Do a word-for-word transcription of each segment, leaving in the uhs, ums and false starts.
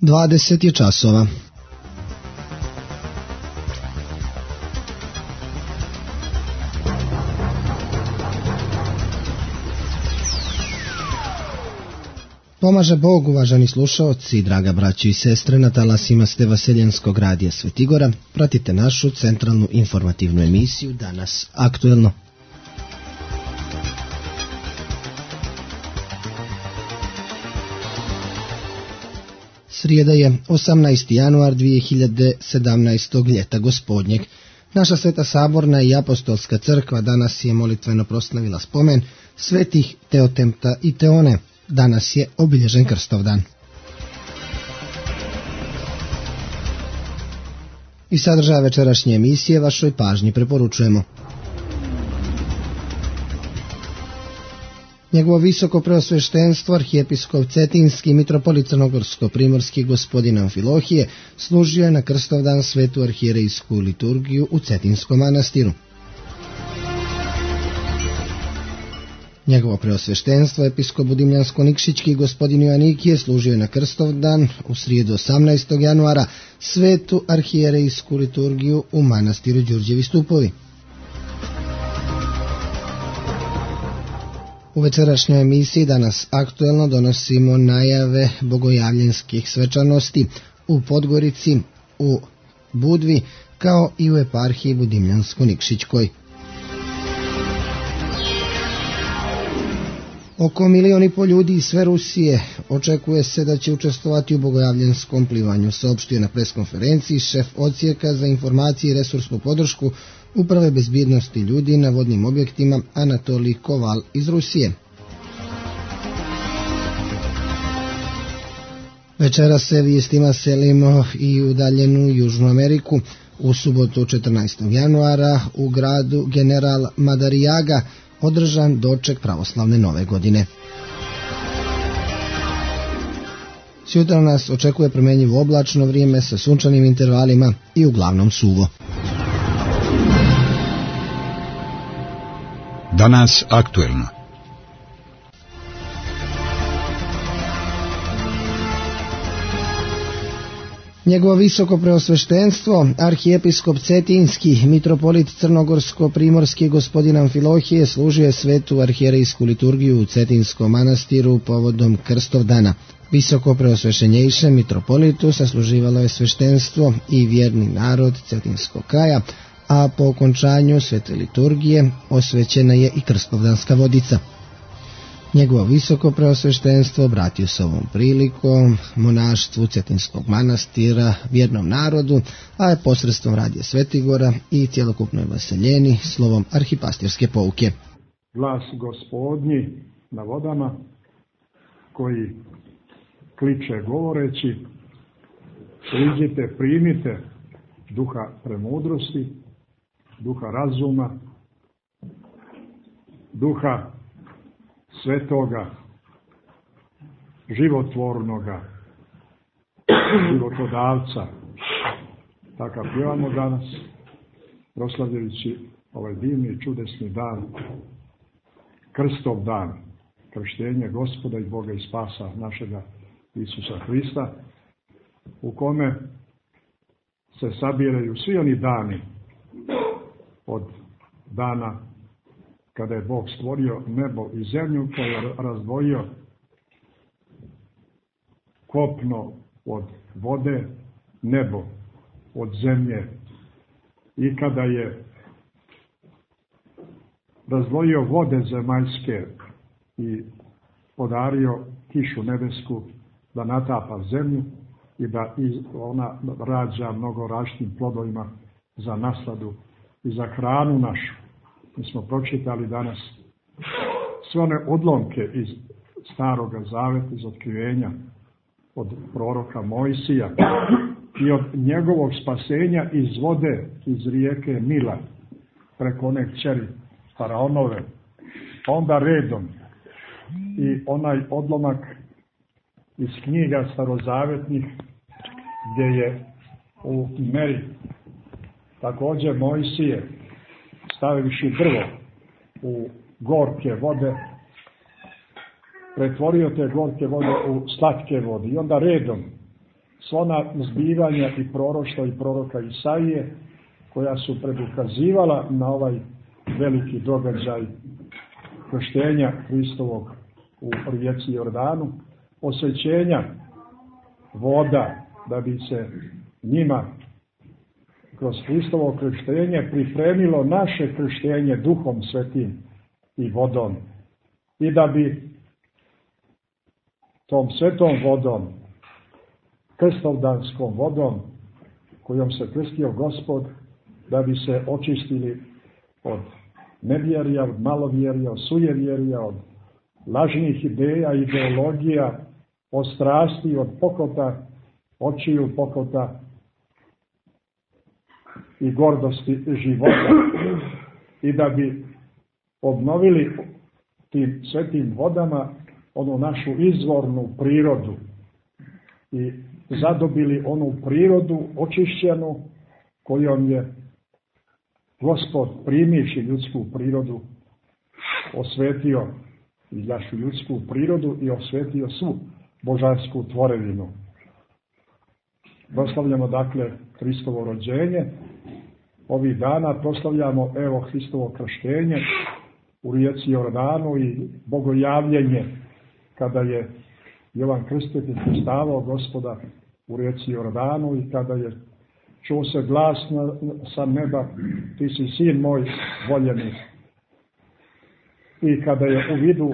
dvadeset je časova. Pomaže Bog, uvaženi slušaoci, draga braći i sestre, na talasima ste Vaseljenskog radija Svetigora. Pratite našu centralnu informativnu emisiju Danas aktuelno. Srijeda je osamnaesti januar dvije hiljade sedamnaestog ljeta gospodnjeg. Naša Sveta Saborna i Apostolska crkva danas je molitveno proslavila spomen svetih Teotempta i Teone. Danas je obilježen Krstovdan. I sadržaja večerašnje emisije vašoj pažnji preporučujemo. Njegovo visoko preosveštenstvo, arhijepiskop Cetinski, mitropolit Crnogorsko-primorski gospodin Amfilohije, služio je na Krstovdan svetu arhijerejsku liturgiju u Cetinskom manastiru. Njegovo preosveštenstvo, episkop Budimljansko-Nikšićki gospodin Joanikije, služio je na Krstovdan u srijedu osamnaestog januara svetu arhijerejsku liturgiju u manastiru Đurđevi Stupovi. U večerašnjoj emisiji Danas aktuelno donosimo najave bogojavljenskih svečanosti u Podgorici, u Budvi, kao i u eparhiji Budimljansko-Nikšićkoj. Oko milion i pol ljudi iz sve Rusije očekuje se da će učestvovati u bogojavljenskom plivanju, saopštio na preskonferenciji šef odsjeka za informacije i resursnu podršku Uprave bezbjednosti ljudi na vodnim objektima Anatolij Koval iz Rusije. Večera se vijestima selimo i udaljenu Južnu Ameriku. U subotu četrnaestog januara u gradu General Madariaga održan doček pravoslavne nove godine. Sutra nas očekuje promjenjivo oblačno vrijeme sa sunčanim intervalima i uglavnom suvo. Danas aktuelno. Njegovo visoko preosveštenstvo, arhijepiskop Cetinski, mitropolit Crnogorsko-primorski gospodin Amfilohije, služio je svetu arhijerejsku liturgiju u Cetinskom manastiru povodom Krstovdana. Visoko preosveštenjejše mitropolitu sasluživalo je sveštenstvo i vjerni narod Cetinskog kraja, a po okončanju svete liturgije osvećena je i Krstovdanska vodica. Njegovo visoko preosveštenstvo obratio se ovom prilikom monaštvu Cetinskog manastira, vjernom narodu, a je posredstvom radija Svetigora i cjelokupnoj Vaseljeni slovom arhipastirske pouke. Glas Gospodnji na vodama koji kliče govoreći: priđite, primite duha premudrosti, duha razuma, duha svetoga, životvornoga, životodavca. Takav pjevamo danas, proslavljajući ovaj divni i čudesni dan, Krstov dan, krštenje Gospoda i Boga i spasa našega Isusa Hrista, u kome se sabiraju svi oni dani od dana kada je Bog stvorio nebo i zemlju, kada je razdvojio kopno od vode, nebo od zemlje, i kada je razdvojio vode zemaljske i podario kišu nebesku da natapa zemlju i da ona rađa mnogo različitim plodovima za nasladu i za hranu našu. Mi smo pročitali danas sve one odlomke iz Staroga zaveta, iz otkrivenja od proroka Mojsija i od njegovog spasenja iz vode, iz rijeke Nila, preko one kćeri faraonove, onda redom i onaj odlomak iz knjiga starozavetnih gdje je u meri također Mojsije stavivši drvo u gorke vode, pretvorio te gorke vode u slatke vode i onda redom sva ona zbivanja i proroštva i proroka Isaije, koja su predukazivala na ovaj veliki događaj krštenja Hristovog u rijeci Jordanu, osvećenja voda, da bi se njima kroz Hristovo krštenje pripremilo naše krštenje Duhom Svetim i vodom. I da bi tom svetom vodom, krstovdanskom vodom, kojom se krstio Gospod, da bi se očistili od nevjerja, od malovjerja, od sujevjerja, od lažnih ideja, ideologija, od strasti, od pokota, očiju pokota i gordosti života. I da bi obnovili tim svetim vodama onu našu izvornu prirodu i zadobili onu prirodu očišćenu kojom je Gospod, primivši ljudsku prirodu, osvetio i našu ljudsku prirodu i osvetio svu božansku tvorevinu. Proslavljamo dakle Hristovo rođenje. Ovih dana proslavljamo evo Hristovo krštenje u rijeci Jordanu i bogojavljenje kada je Jovan Krstitelj krstavao Gospoda u rijeci Jordanu i kada je čuo se glas sa neba, ti si sin moj voljeni. I kada je u vidu,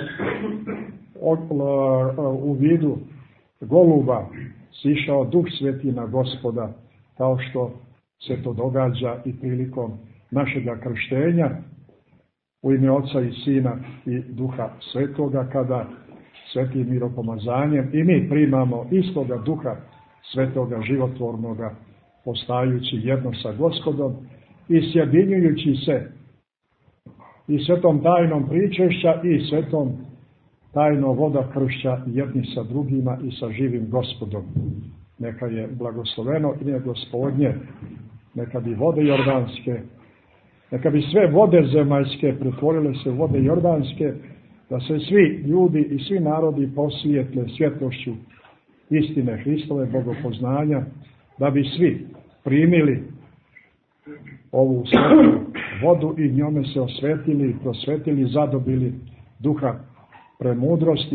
u vidu goluba sišao Duh Sveti na Gospoda, kao što se to događa i prilikom našega krštenja u ime Oca i Sina i Duha Svetoga, kada svetim miropomazanjem i mi primamo istoga Duha Svetoga životvornoga, postajući jedno sa Gospodom i sjedinjujući se i svetom tajnom pričešća i svetom tajno voda kršća jedni sa drugima i sa živim Gospodom. Neka je blagosloveno ime Gospodnje, neka bi vode jordanske, neka bi sve vode zemaljske pretvorile se u vode jordanske, da se svi ljudi i svi narodi posvijetle svjetlošću istine Hristove bogopoznanja, da bi svi primili ovu svetu vodu i njome se osvetili, prosvetili, zadobili duha premudrosti.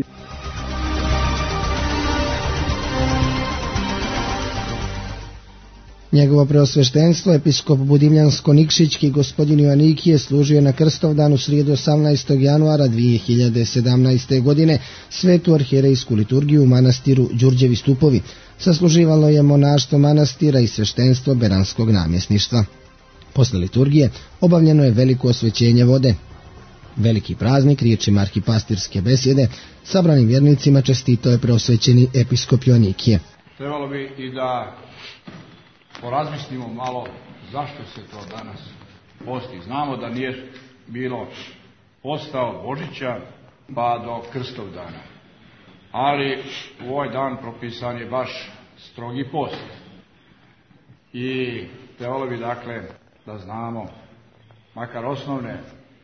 Njegovo preosveštenstvo, episkop Budimljansko-Nikšićki gospodin Joanikije, služio na Krstovdan u srijedu osamnaestog januara dvije hiljade sedamnaeste. godine svetu arhijerejsku liturgiju u manastiru Đurđevi Stupovi. Sasluživalo je monaštvo manastira i sveštenstvo Beranskog namjesništva. Posle liturgije obavljeno je veliko osvećenje vode. Veliki praznik, riječima arhipastirske besjede, sabranim vjernicima čestitao je preosvećeni episkop Joanikije. Trebalo bi i da porazmislimo malo zašto se to danas posti. Znamo da nije bilo postao Božića pa do Krstovdana. Ali u ovaj dan propisan je baš strogi post. I trebalo bi dakle da znamo makar osnovne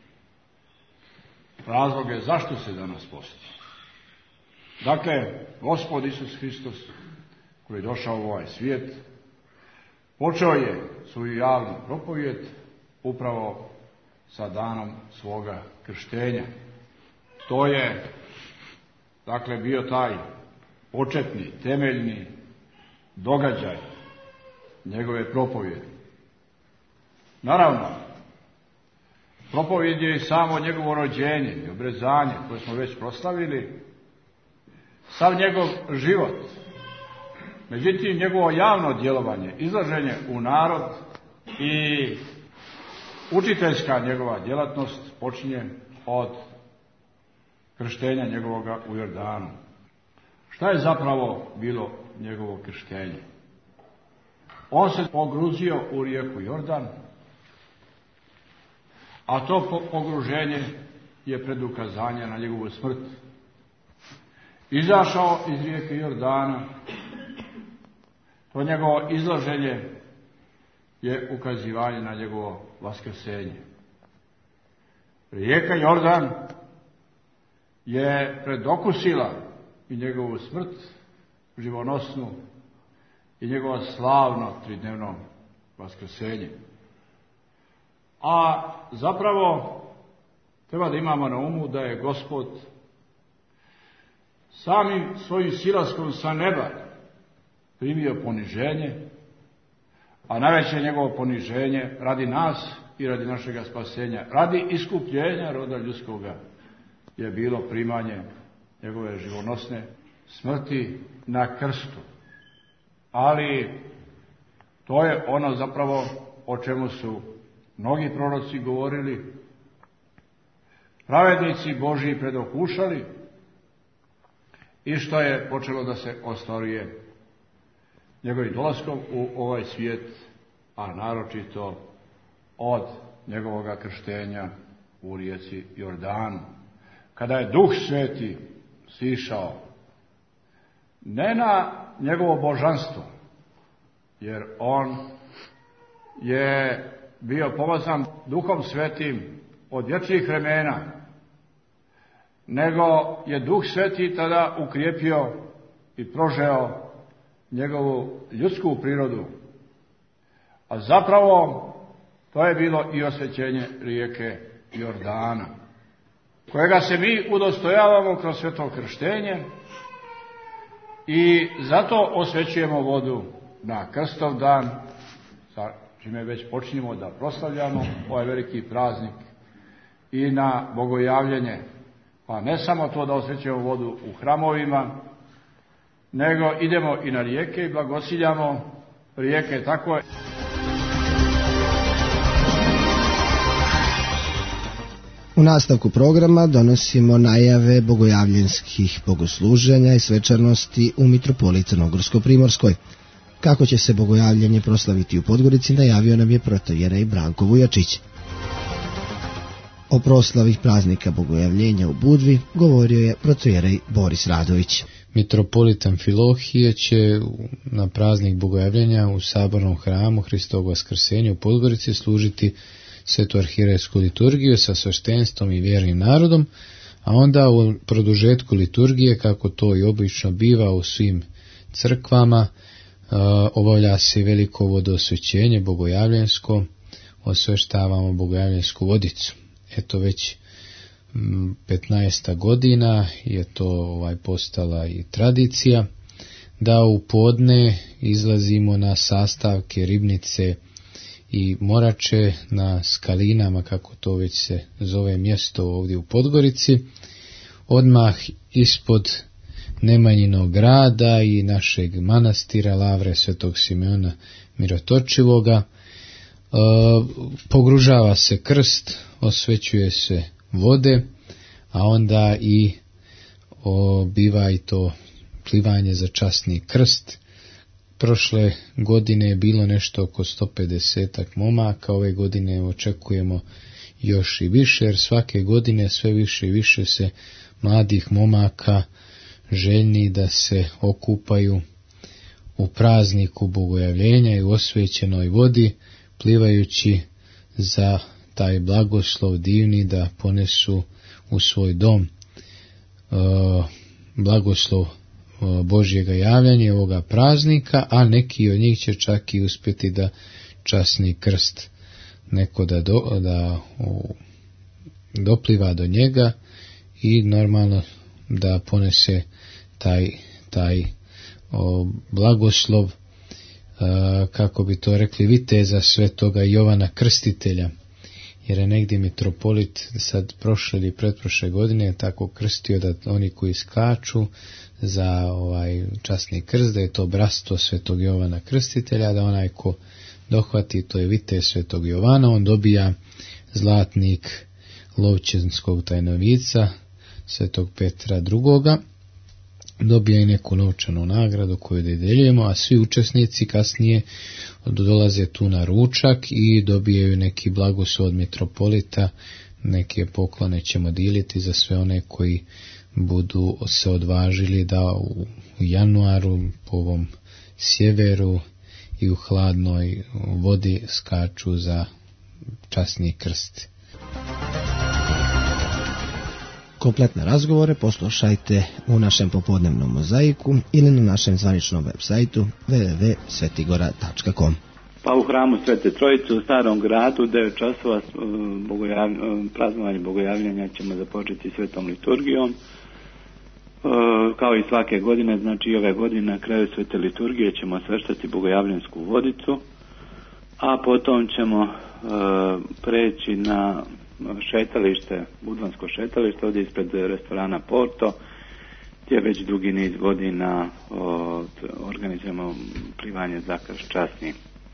razloge zašto se danas posti. Dakle, Gospod Isus Hristos koji je došao u ovaj svijet, počeo je svoju javnu propovijed upravo sa danom svoga krštenja. To je, dakle, bio taj početni, temeljni događaj njegove propovijedi. Naravno, propovijed je i samo njegovo rođenje i obrezanje koje smo već proslavili, sav njegov život. Međutim, njegovo javno djelovanje, izlaženje u narod i učiteljska njegova djelatnost počinje od krštenja njegovoga u Jordanu. Šta je zapravo bilo njegovo krštenje? On se pogruzio u rijeku Jordan, a to pogruženje je predukazanje na njegovu smrt. Izašao iz rijeke Jordana, to njegovo izlaženje je ukazivanje na njegovo vaskrsenje. Rijeka Jordan je predokusila i njegovu smrt živonosnu i njegovo slavno tridnevno vaskrsenje. A zapravo treba da imamo na umu da je Gospod samim svojim silaskom sa neba primio poniženje, a najveće njegovo poniženje radi nas i radi našega spasenja, radi iskupljenja roda ljudskoga je bilo primanje njegove živonosne smrti na krstu. Ali to je ono zapravo o čemu su mnogi proroci govorili, pravednici Božji predokušali i što je počelo da se ostvaruje njegovim dolaskom u ovaj svijet, a naročito od njegovoga krštenja u rijeci Jordanu. Kada je Duh Sveti sišao ne na njegovo božanstvo, jer on je bio pomazan Duhom Svetim od vječnih vremena, nego je Duh Sveti tada ukrijepio i prožeo njegovu ljudsku prirodu. A zapravo to je bilo i osvećenje rijeke Jordana, kojega se mi udostojavamo kroz sveto krštenje i zato osvećujemo vodu na krstov dan, sa čime već počinjemo da proslavljamo ovaj veliki praznik, i na bogojavljenje. Pa ne samo to da osvećujemo vodu u hramovima, nego idemo i na rijeke i blagosiljamo rijeke tako. U nastavku programa donosimo najave bogojavljenskih bogosluženja i svečanosti u mitropoliji Crnogorsko-primorskoj. Kako će se bogojavljenje proslaviti u Podgorici, najavio nam je protojerej Branko Vujačić. O proslavi praznika bogojavljenja u Budvi govorio je protojerej Boris Radović. Mitropolit Amfilohije će na praznik bogojavljenja u sabornom hramu Hristovog vaskrsenja u Podgorici služiti svetu arhirejsku liturgiju sa sveštenstvom i vjernim narodom, a onda u produžetku liturgije, kako to i obično biva u svim crkvama, obavlja se veliko vodoosvećenje bogojavljensko, osveštavamo bogojavljensku vodicu. Eto već petnaesta godina je to ovaj postala i tradicija da u podne izlazimo na sastavke Ribnice i Morače na Skalinama, kako to već se zove mjesto ovdje u Podgorici, odmah ispod Nemanjinog grada i našeg manastira Lavre Svetog Simeona Mirotočivoga. E, pogružava se krst, osvećuje se vode, a onda i o, biva i to plivanje za časni krst. Prošle godine je bilo nešto oko sto pedeset momaka, ove godine očekujemo još i više, jer svake godine sve više i više se mladih momaka željni da se okupaju u prazniku bogojavljenja i u osvećenoj vodi, plivajući za taj blagoslov divni da ponesu u svoj dom e, blagoslov Božjega javljanja ovoga praznika, a neki od njih će čak i uspjeti da časni krst neko da, do, da o, dopliva do njega i normalno da ponese taj, taj o, blagoslov, a, kako bi to rekli, viteza svetoga Jovana Krstitelja, jer je negdje mitropolit sad prošle ili pretprošle godine tako krstio da oni koji skaču za ovaj časni krst, da je to bratstvo svetog Jovana Krstitelja, da onaj ko dohvati, to je vitez svetog Jovana, on dobija zlatnik Lovćenskog tajnovica svetog Petra drugoga, dobija i neku novčanu nagradu koju dodjeljujemo, a svi učesnici kasnije dolaze tu na ručak i dobijaju neki blagoslov od mitropolita, neke poklone ćemo dijeliti za sve one koji budu se odvažili da u januaru po ovom sjeveru i u hladnoj vodi skaču za časni krst. Kompletne razgovore poslušajte u našem popodnevnom mozaiku ili na našem zvaničnom web sajtu w w w tačka svetigora tačka com. Pa u hramu Svete Trojice u Starom gradu devet časova bogojavlj, praznovanje bogojavljanja ćemo započeti svetom liturgijom. Kao i svake godine, znači i ove godine na kraju svete liturgije ćemo osveštati bogojavljensku vodicu, a potom ćemo preći na šetalište, budvansko šetalište ovdje ispred restorana Porto, gdje već dugi niz godina od, organizujemo plivanje za krst časni.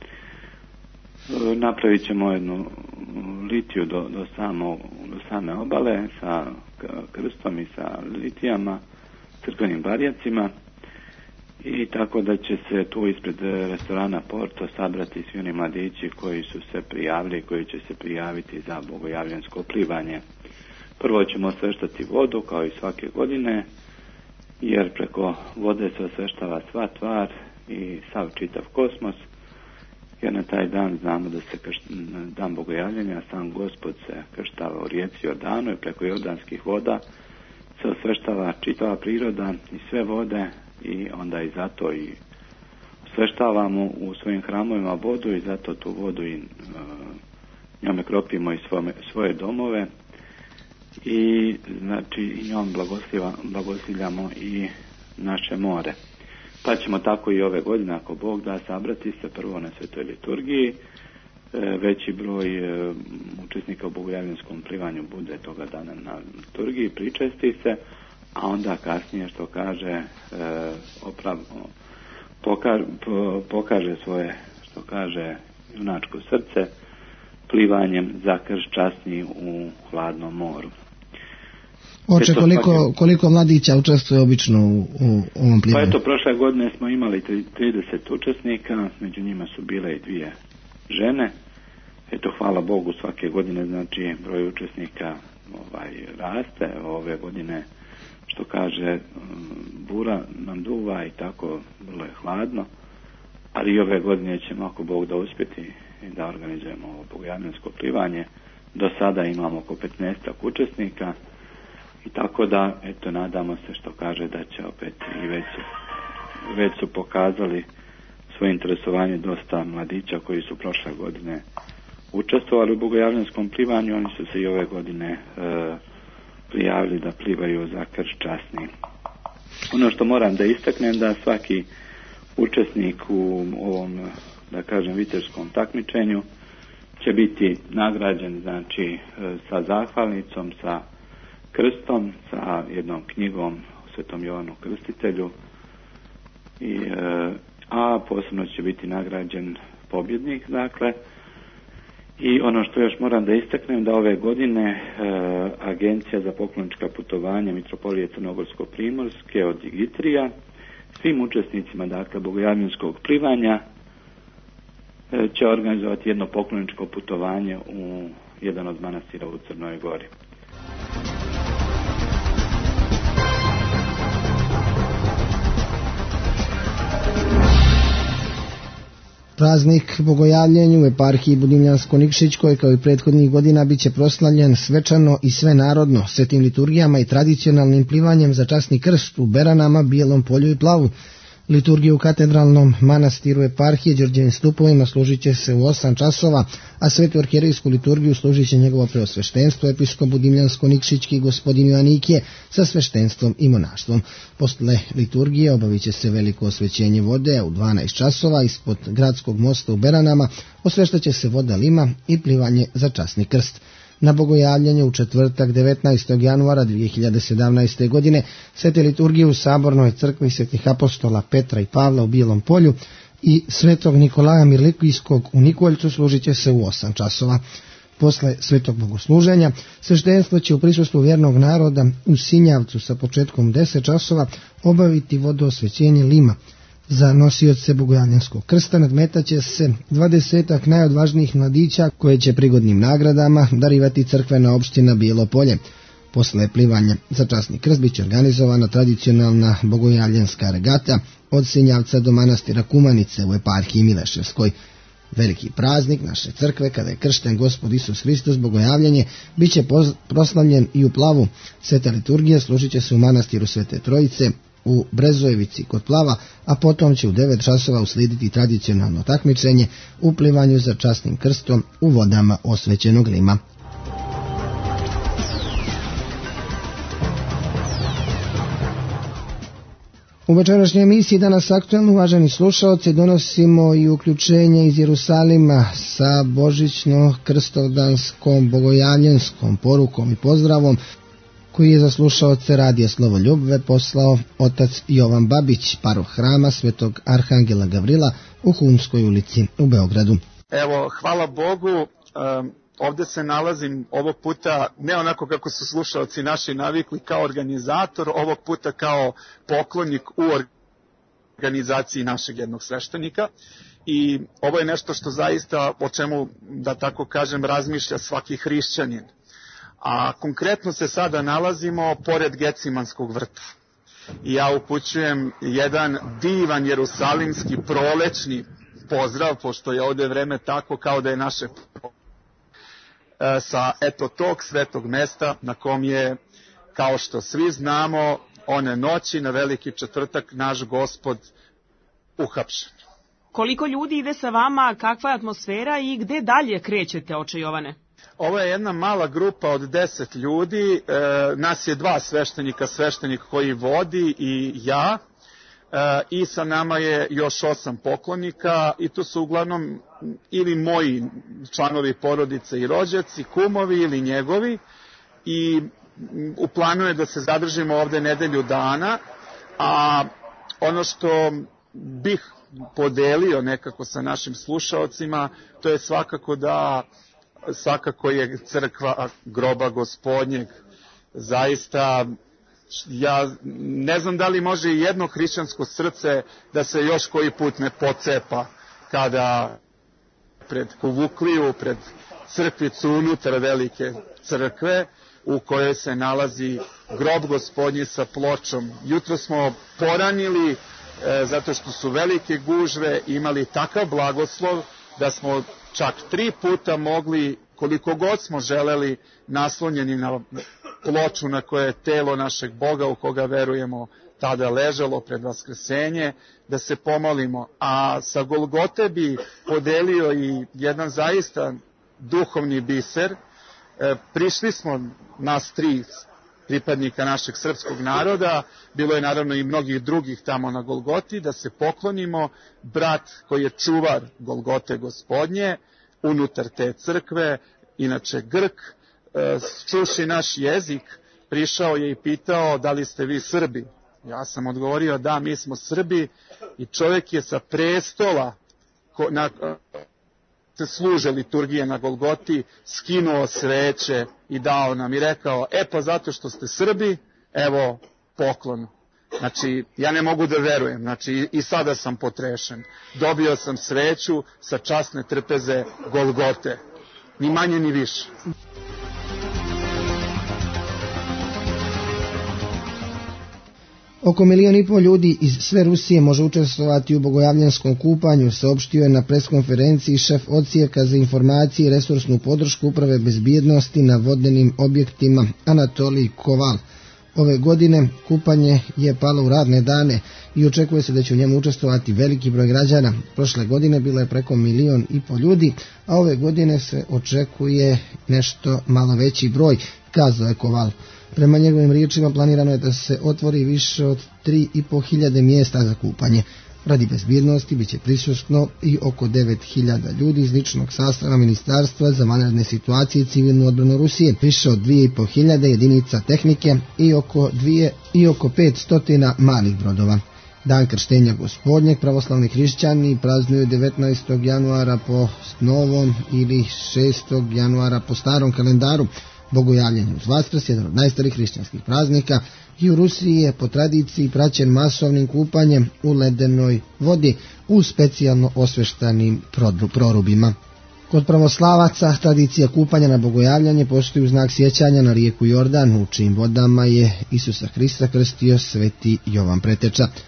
Napravit ćemo jednu litiju do, do, samo, do same obale sa krstom i sa litijama, crkvenim barjacima, i tako da će se tu ispred restorana Porto sabrati svi oni mladići koji su se prijavili i koji će se prijaviti za bogojavljansko plivanje. Prvo ćemo osveštati vodu kao i svake godine, jer preko vode se osveštava sva tvar i sav čitav kosmos, jer na taj dan znamo da se krš, dan bogojavljanja sam Gospod se krštava u rijeci Jordanu i preko jordanskih voda se osveštava čitava priroda i sve vode, i onda i zato i osveštavamo u svojim hramovima vodu i zato tu vodu i uh, njome kropimo i svoje, svoje domove i znači i njom blagosiljamo i naše more. Pa ćemo tako i ove godine, ako Bog da, sabrati se prvo na svetoj liturgiji, veći broj učesnika u bogojavljenskom plivanju bude toga dana na liturgiji, pričesti se, a onda kasnije, što kaže, oprav, pokaže, pokaže svoje, što kaže, junačko srce plivanjem za krst časni u hladnom moru. Oče, koliko, koliko mladića učestvuje obično u, u ovom plivanju? Pa eto, prošle godine smo imali trideset učesnika, među njima su bile i dvije žene. Eto, hvala Bogu, svake godine, znači, broj učesnika ovaj, raste. Ove godine, što kaže, bura nam duva i tako, vrlo je hladno. Ali i ove godine ćemo, ako Bog da uspjeti, da organizujemo ovo bogojavljansko plivanje. Do sada imamo oko petnaestak učesnika. I tako da, eto, nadamo se, što kaže, da će opet i već su, već su pokazali svoje interesovanje dosta mladića koji su prošle godine učestvovali u bogojavljanskom plivanju. Oni su se i ove godine e, prijavili da plivaju za krst časni. Ono što moram da istaknem, da svaki učesnik u ovom, da kažem, viteškom takmičenju će biti nagrađen, znači, sa zahvalnicom, sa krstom, sa jednom knjigom o Svetom Jovanu Krstitelju, i, e, a posebno će biti nagrađen pobjednik, dakle. I ono što još moram da istaknem, da ove godine e, Agencija za poklonička putovanja Mitropolije Crnogorsko-Primorske od Digitrija svim učesnicima, dakle, bogojavljanskog plivanja e, će organizovati jedno pokloničko putovanje u jedan od manastira u Crnoj Gori. Praznik bogojavljenju u eparhiji Budimljansko-Nikšićkoj kao i prethodnih godina bit će proslavljen svečano i svenarodno, svetim liturgijama i tradicionalnim plivanjem za časni krst u Beranama, Bijelom polju i Plavu. Liturgiju u katedralnom manastiru eparhije Đurđevim stupovima služit će se u osam časova, a svetu arhijerejsku liturgiju služit će njegovo preosveštenstvo, episkop Budimljansko-Nikšićki gospodin Joanikije sa sveštenstvom i monaštvom. Posle liturgije obavit će se veliko osvećenje vode, a u dvanaest časova ispod gradskog mosta u Beranama osveštat će se voda lima i plivanje za časni krst. Na bogojavljanje u četvrtak devetnaestog januara dvije hiljade sedamnaeste. godine svete liturgije u Sabornoj crkvi svetih apostola Petra i Pavla u Bijelom polju i svetog Nikolaja Mirlikijskog u Nikoljcu služit će se u osam časova. Posle svetog bogosluženja sveštenstvo će u prisustvu vjernog naroda u Sinjavcu sa početkom u deset časova obaviti vodoosvećenje lima. Za nosioce bogojavljanskog krsta nadmetat će se dvadesetak najodvažnijih mladića koje će prigodnim nagradama darivati crkvena opština Bijelo polje. Posle plivanja za časni krst bit će organizovana tradicionalna bogojavljanska regata od Sinjavca do manastira Kumanice u eparhiji Mileševskoj. Veliki praznik naše crkve, kada je kršten Gospod Isus Hristos, bogojavljanje, bit će proslavljen i u Plavu. Sveta liturgija služit će se u manastiru Svete Trojice u Brezojevici kod Plava, a potom će u devet časova uslijediti tradicionalno takmičenje u plivanju za časnim krstom u vodama osvećenog Rima. U večerašnjoj emisiji Danas aktualno, uvaženi slušalci, donosimo i uključenje iz Jerusalima sa božićno-krstovdanskom bogojavljenskom porukom i pozdravom koji je za slušaoce radija Slovoljub poslao otac Jovan Babić, paroh hrama Svetog Arhangela Gavrila u Hunskoj ulici u Beogradu. Evo, hvala Bogu, um, ovdje se nalazim ovog puta ne onako kako su slušalci naši navikli kao organizator, ovog puta kao poklonik u organizaciji našeg jednog sveštenika. I ovo je nešto što zaista, o čemu, da tako kažem, razmišlja svaki hrišćanin. A konkretno se sada nalazimo pored Gecimanskog vrta. I ja upućujem jedan divan jerusalimski prolećni pozdrav, pošto je ovdje vreme tako kao da je naše sa eto tog svetog mesta na kom je, kao što svi znamo, one noći na Veliki četvrtak naš Gospod uhapšen. Koliko ljudi ide sa vama, kakva je atmosfera i gde dalje krećete, oče Jovane? Ovo je jedna mala grupa od deset ljudi, e, nas je dva sveštenika, sveštenik koji vodi i ja, e, i sa nama je još osam poklonika i tu su uglavnom ili moji članovi porodice i rođaci, kumovi ili njegovi, i u planu je da se zadržimo ovde nedelju dana, a ono što bih podelio nekako sa našim slušaocima, to je svakako da svakako je crkva groba Gospodnjeg. Zaista, ja ne znam da li može i jedno hrišćansko srce da se još koji put ne pocepa kada pred Kuvukliju, pred crkvicu unutar Velike crkve, u kojoj se nalazi grob Gospodnji sa pločom. Jutro smo poranili, e, zato što su velike gužve, imali takav blagoslov da smo čak tri puta mogli, koliko god smo želeli, naslonjeni na ploču na koje je telo našeg Boga, u koga verujemo, tada ležalo pred vaskrsenje, da se pomolimo. A sa Golgote bi podelio i jedan zaista duhovni biser. E, prišli smo nas tri pripadnika našeg srpskog naroda, bilo je naravno i mnogih drugih tamo na Golgoti, da se poklonimo. Brat koji je čuvar Golgote Gospodnje unutar te crkve, inače Grk, čuši naš jezik, prišao je i pitao da li ste vi Srbi. Ja sam odgovorio da, mi smo Srbi, i čovjek je sa prestola na se služe liturgije na Golgoti skinuo sveće i dao nam i rekao, e pa zato što ste Srbi, evo poklon. Znači, ja ne mogu da verujem, znači i sada sam potrešen. Dobio sam sveću sa časne trpeze Golgote, ni manje ni više. Oko milion i pol ljudi iz sve Rusije može učestvovati u bogojavljanskom kupanju, saopštio je na preskonferenciji šef odsjeka za informacije i resursnu podršku Uprave bezbjednosti na vodenim objektima Anatolij Koval. Ove godine kupanje je palo u radne dane i očekuje se da će u njemu učestvovati veliki broj građana. Prošle godine bilo je preko milion i pol ljudi, a ove godine se očekuje nešto malo veći broj, kazao je Koval. Prema njegovim riječima planirano je da se otvori više od tri i po hiljade mjesta za kupanje. Radi bezbjednosti bit će prisutno i oko devet hiljada ljudi iz ličnog sastava Ministarstva za vanredne situacije i civilnu odbranu Rusije, više od dvije i po hiljade jedinica tehnike i oko dvije i oko pet stotina malih brodova. Dan krštenja Gospodnjeg pravoslavni hrišćani praznuju devetnaestog januara po novom ili šestog januara po starom kalendaru. Bogojavljanje uz Vaskrs, jedan od najstarijih hrišćanskih praznika, i u Rusiji je po tradiciji praćen masovnim kupanjem u ledenoj vodi u specijalno osveštanim prorubima. Kod pravoslavaca tradicija kupanja na bogojavljanje postoji u znak sjećanja na rijeku Jordan, u čijim vodama je Isusa Hrista krstio sveti Jovan Preteča.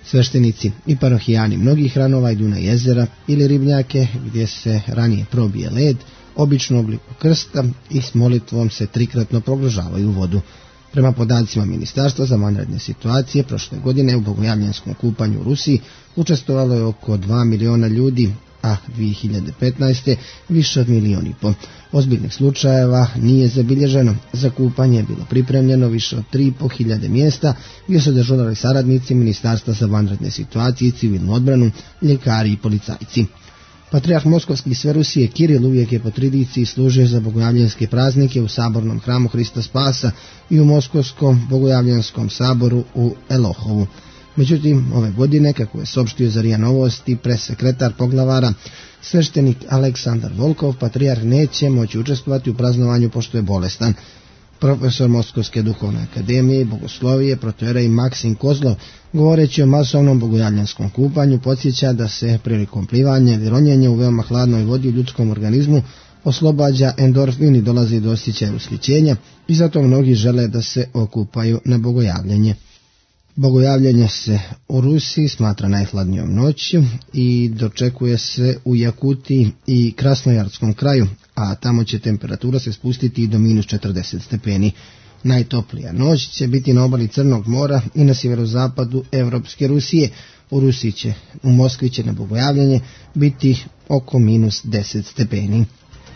Sveštenici i parohijani mnogih hranova idu na jezera ili ribnjake gdje se ranije probije led, obično u obliku krsta, i s molitvom se trikratno pogružavaju u vodu. Prema podacima Ministarstva za vanredne situacije, prošle godine u bogojavljenskom kupanju u Rusiji učestvovalo je oko dva miliona ljudi, a dvije hiljade petnaeste. više od milijun i pol. Ozbiljnih slučajeva nije zabilježeno. Za kupanje je bilo pripremljeno više od tri i pol hiljade mjesta, gdje su dežurali saradnici Ministarstva za vanredne situacije i civilnu odbranu, ljekari i policajci. Patrijarh Moskovski sve Rusije Kiril uvijek je po tradiciji služio za bogojavljenske praznike u sabornom hramu Hrista Spasa i u Moskovskom bogojavljenskom saboru u Elohovu. Međutim, ove godine, kako je saopštio za RIA Novosti presekretar poglavara, sveštenik Aleksandar Volkov, patrijarh neće moći učestvovati u praznovanju pošto je bolestan. Profesor Moskovske duhovne akademije i bogoslovije protojerej Maksim Kozlov, govoreći o masovnom bogojavljenskom kupanju, podsjeća da se prilikom plivanja ili ronjenja u veoma hladnoj vodi u ljudskom organizmu oslobađa endorfin i dolazi do osjećaja ushićenja, i zato mnogi žele da se okupaju na bogojavljenje. Bogojavljenje se u Rusiji smatra najhladnijom noću i dočekuje se u Jakutiji i Krasnojarskom kraju, a tamo će temperatura se spustiti do minus četrdeset stepeni. Najtoplija noć će biti na obali Crnog mora i na sjeverozapadu Evropske Rusije. U Rusiji će, u Moskvi će na bogojavljenje biti oko minus deset stepeni.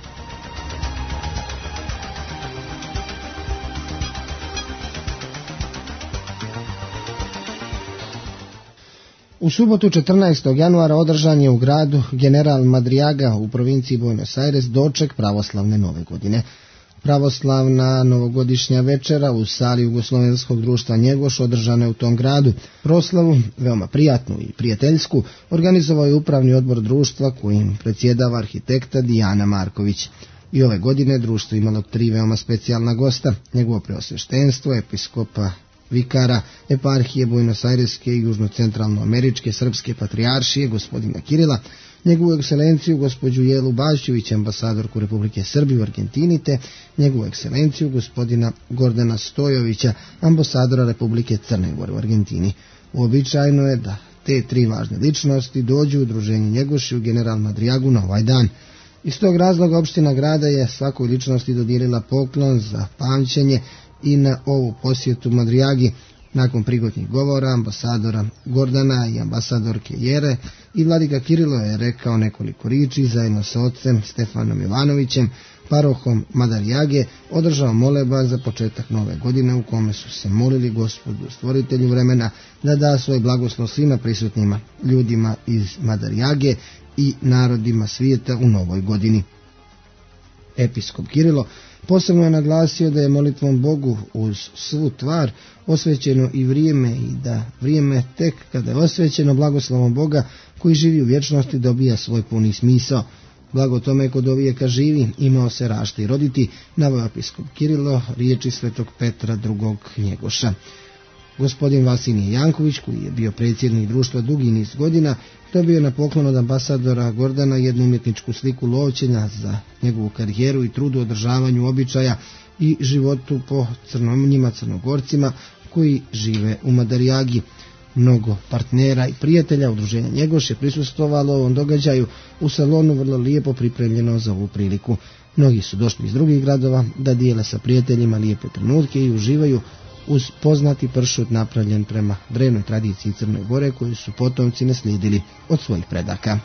U subotu četrnaestog januara održan je u gradu General Madriaga u provinciji Buenos Aires doček pravoslavne nove godine. Pravoslavna novogodišnja večera u sali Jugoslovenskog društva Njegoš održana je u tom gradu. Proslavu, veoma prijatnu i prijateljsku, organizovao je upravni odbor društva kojim predsjedava arhitekta Dijana Marković. I ove godine društvo imalo tri veoma specijalna gosta: njegovo preosveštenstvo, episkopa vikara eparhije Buenos Aireske i južno-centralnoameričke srpske patrijaršije gospodina Kirila, njegovu ekscelenciju gospođu Jelu Bašćević, ambasadorku Republike Srbije u Argentini, te njegovu ekscelenciju gospodina Gordana Stojovića, ambasadora Republike Crne Gore u Argentini. Uobičajeno je da te tri važne ličnosti dođu u udruženje Njegoši u General Madriagu na ovaj dan. Iz tog razloga opština grada je svakoj ličnosti dodijelila poklon za pamćenje i na ovu posjetu Madriagi. Nakon prigodnih govora ambasadora Gordana i ambasadorke Jere, i vladika Kirilo je rekao nekoliko riječi zajedno sa ocem Stefanom Jovanovićem, parohom Madriage, održao moleban za početak nove godine u kome su se molili Gospodu stvoritelju vremena da da svoj blagoslov svima prisutnima ljudima iz Madriage i narodima svijeta u novoj godini. Episkop Kirilo posebno je naglasio da je molitvom Bogu uz svu tvar osvećeno i vrijeme, i da vrijeme tek kada je osvećeno blagoslovom Boga koji živi u vječnosti dobija svoj puni smisao. Blago tome kod ovijeka živi, imao se rašta i roditi, naveo episkop Kirilo riječi svetog Petra drugog Njegoša. Gospodin Vasilij Janković, koji je bio predsjednik društva dugi niz godina, dobio je na poklon od ambasadora Gordana jednu umjetničku sliku lovčenja za njegovu karijeru i trud u održavanju običaja i životu po crnomljima crnogorcima koji žive u Madariagi. Mnogo partnera i prijatelja udruženja Njegoš je prisustvovalo ovom događaju u salonu vrlo lijepo pripremljeno za ovu priliku. Mnogi su došli iz drugih gradova da dijele sa prijateljima lijepe trenutke i uživaju uz poznati pršut napravljen prema drevnoj tradiciji Crne Gore koju su potomci naslijedili od svojih predaka.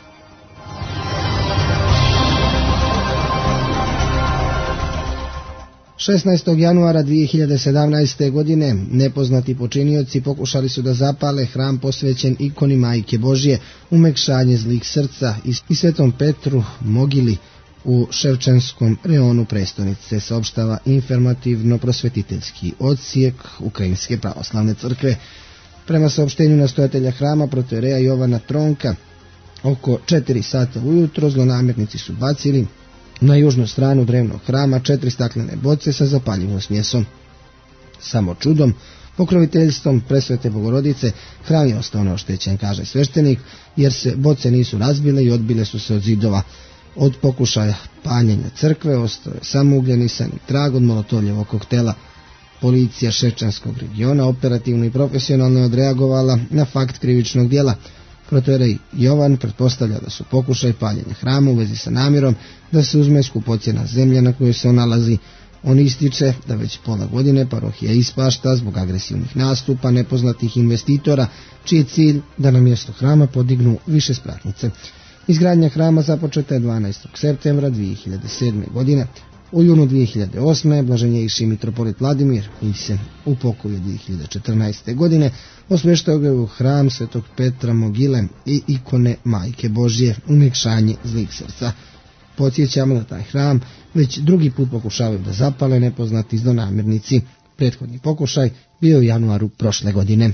šesnaestog januara dvije hiljade sedamnaeste. godine nepoznati počinioci pokušali su da zapale hram posvećen ikoni Majke Božje, umekšanje zlih srca i Svetom Petru Mogili u Ševčenskom reonu prestonice, saopštava informativno-prosvetiteljski odsjek Ukrajinske pravoslavne crkve. Prema saopštenju nastojatelja hrama protojereja Jovana Tronka, oko četiri sata ujutro zlonamjernici su bacili na južnu stranu drevnog hrama četiri staklene boce sa zapaljivom smjesom. Samo čudom, pokroviteljstvom presvete Bogorodice, hram je ostao neoštećen, kaže sveštenik, jer se boce nisu razbile i odbile su se od zidova. Od pokušaja paljenja crkve ostao je samo ugljenisani trag od molotovljevog koktela. Policija Šečanskog regiona operativno i profesionalno je odreagovala na fakt krivičnog djela. Protoijerej Jovan pretpostavlja da su pokušaj paljenja hrama u vezi sa namjerom da se uzme skupocjena zemlje na kojoj se on nalazi. On ističe da već pola godine parohija ispašta zbog agresivnih nastupa nepoznatih investitora, čiji je cilj da na mjesto hrama podignu više spratnice. Izgradnja hrama započeta je dvanaestog septembra dvije hiljade sedme. godine. U junu dvije hiljade osme. blaženjejši mitropolit Vladimir, koji se upokojio dvije hiljade četrnaeste. godine, osvještao ga u hram Svetog Petra Mogile i ikone Majke Božje, umekšanje zlih srca. Podsjećamo da taj hram već drugi put pokušavaju da zapale nepoznati zlonamjernici. Prethodni pokušaj bio u januaru prošle godine.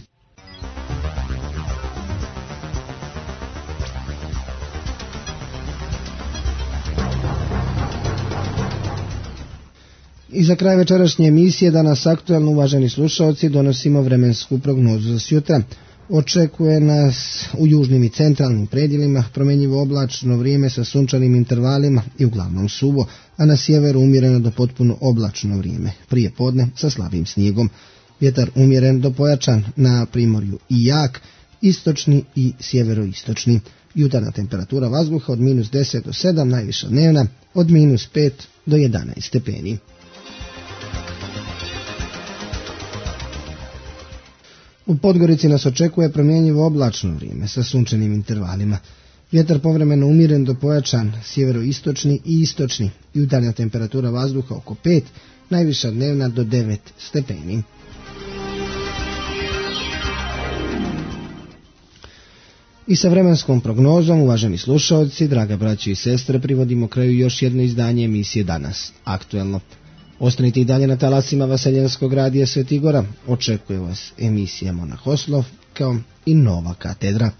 I za kraj večerašnje emisije, danas aktualno, uvaženi slušalci, donosimo vremensku prognozu za sutra. Očekuje nas u južnim i centralnim predjelima promjenjivo oblačno vrijeme sa sunčanim intervalima i uglavnom suvo, a na sjeveru umjereno do potpuno oblačno vrijeme, prije podne sa slabim snijegom. Vjetar umjeren do pojačan, na primorju i jak, istočni i sjeveroistočni. Jutarnja temperatura vazduha od minus deset do sedam, najviša dnevna od minus pet do jedanaest stepeni. U Podgorici nas očekuje promjenjivo oblačno vrijeme sa sunčanim intervalima. Vjetar povremeno umiren do pojačan, sjeveroistočni i istočni. Jutarnja temperatura vazduha oko pet, najviša dnevna do devet stepeni. I sa vremenskom prognozom, uvaženi slušalci, draga braći i sestre, privodimo kraju još jedno izdanje emisije Danas aktuelno. Ostanite i dalje na talasima Vaseljenskog radija Sveti Gora. Očekuje vas emisija Monah Oslov kao i Nova katedra.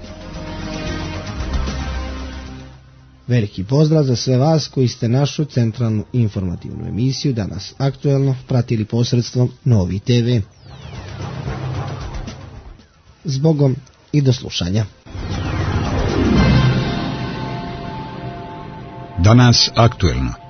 Veliki pozdrav za sve vas koji ste našu centralnu informativnu emisiju Danas aktuelno pratili posredstvom Novi te ve. Zbogom i do slušanja. Danas aktuelno.